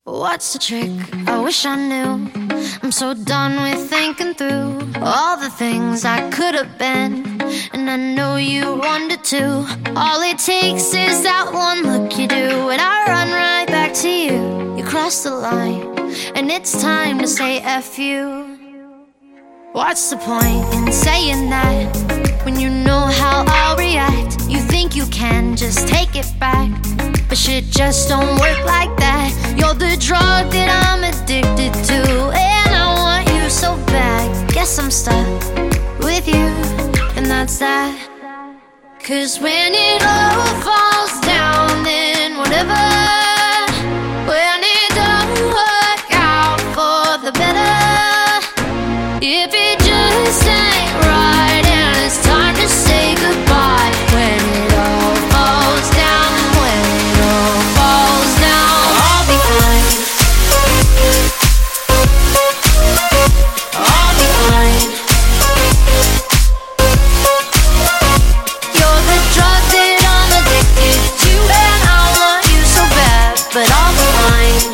What's the trick? I wish I knew. I'm so done with thinking through all the things I could have been, and I know you wanted to. All it takes is that one look you do, and I run right back to you. You cross the line, and it's time to say F you. What's the point in saying that when you know how I'll react? You think you can just take it back, but shit just don't work like that. You're the drug that I'm addicted to, and I want you so bad. Guess I'm stuck with you, and that's that. 'Cause when it all falls down, then whatever. When it don't work out for the better, if it just ain't right and it's time to say goodbye. When it all falls down, when it all falls down, I'll be fine. I'll be fine. You're the drug that I'm addicted to, and I want you so bad, but I'll be fine.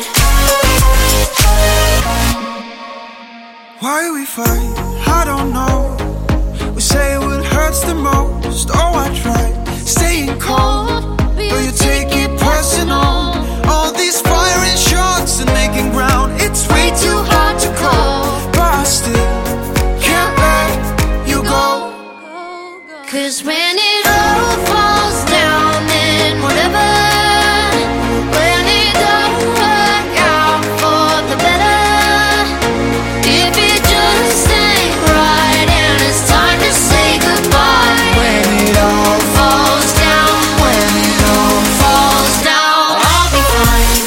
Why we fight, I don't know. We say what hurts the most. Oh, I tried staying cold, but you take it personal. All these firing shots and making ground, it's way too hard to call, but I still can't let you go. 'Cause when it all falls down, then whatever. When it don't work out for the better, if it just ain't right and it's time to say goodbye. When it all falls down, when it all falls down, I'll be fine.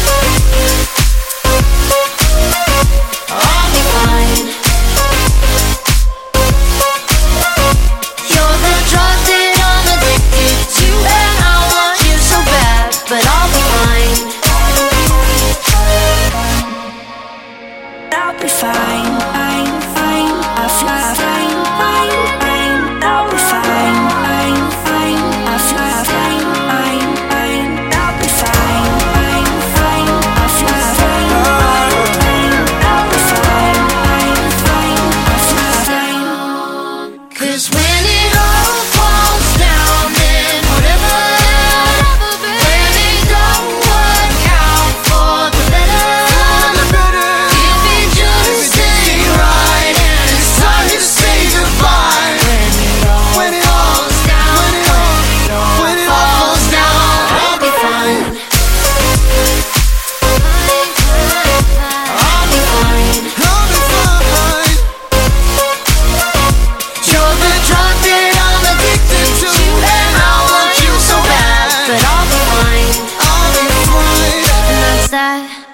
I'll be fine. You're the drug that I'm addicted to, and I want you so bad, but I'll be fine. I'll be fine, fine, fine. I'll fly, fine, fine, fine. I'll be fine, fine, fine. I'll fly, fine, fine, fine. I'll be fine, fine, fine. I'll fly, fine, fine, fine. I'll be fine, fine, fine. I'll fly, fine. 'Cause when it all falls down, then whatever. When it don't work out for the better, if it just ain't right and it's time to say goodbye. When it all falls down, when it all falls down, I'll be fine. I'll be fine. I'll be fine. You're the drug that I'm addicted to, and I want you so bad, but I'll be fine. I'll be fine. And that's that.